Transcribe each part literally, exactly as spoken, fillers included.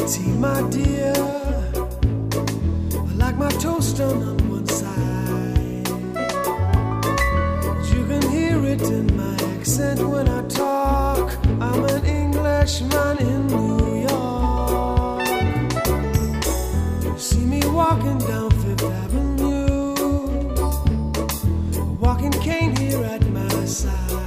tea, my dear. I like my toast done on one side. You can hear it in my accent when I talk. I'm an Englishman in New York. You see me walking down Fifth Avenue, a walking cane here at my side.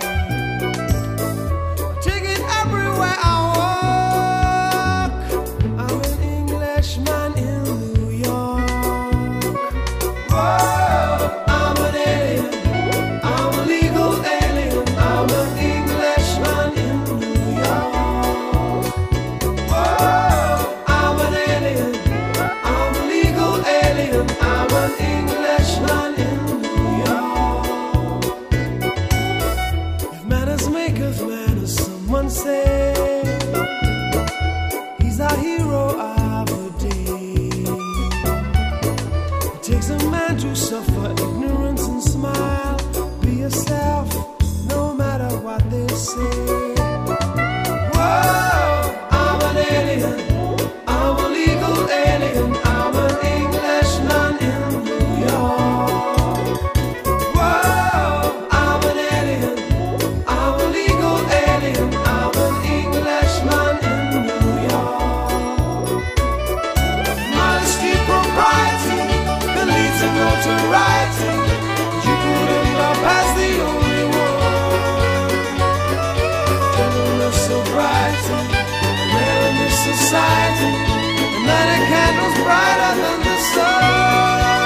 I take it everywhere I walk. I'm an Englishman in New York. Whoa, I'm an alien. I'm a legal alien. I'm an Englishman in New York. Whoa, I'm an alien. I'm a legal alien. I'm an Englishman in New York. If manners make of manners, someone say he's our hero of the day. It takes a man to suffer ignorance and smile. Be yourself, no matter what they say. Whoa, I'm an alien. I'm a legal alien. I'm an Englishman in New York. Whoa, I'm an alien. I'm a legal alien. I'm an Englishman in New York. Modesty, propriety, can lead to notoriety. You couldn't bypass the only one. Gentleness, sobriety, rare in this society. And that a candle's brighter than the sun.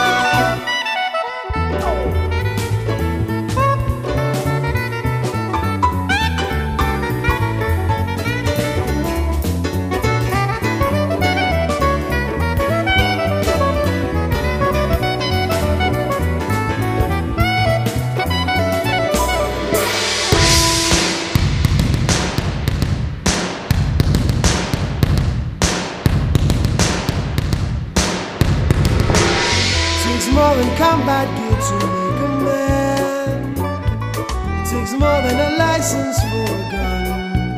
Takes more than combat gear to make a man. It takes more than a license for a gun.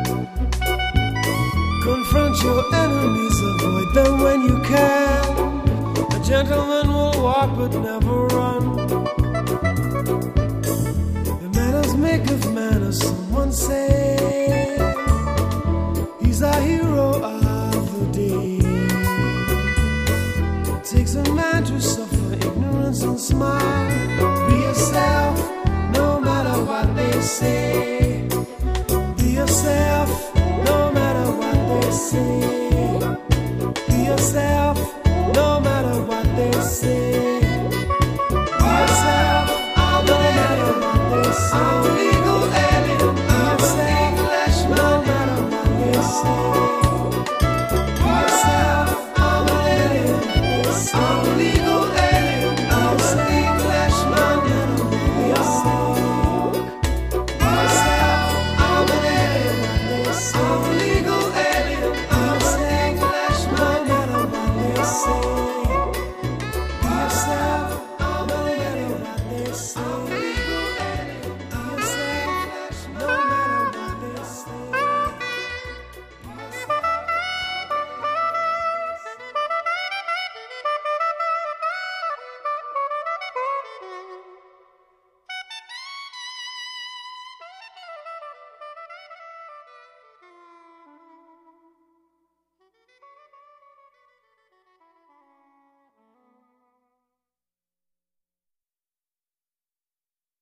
Confront your enemies, avoid them when you can. A gentleman will walk but never run. The manners make of manners, someone say. He's our hero of the day. It takes a man to suffer ignorance and smile. Be yourself, no matter what they say. Be yourself, no matter what they say. Be yourself.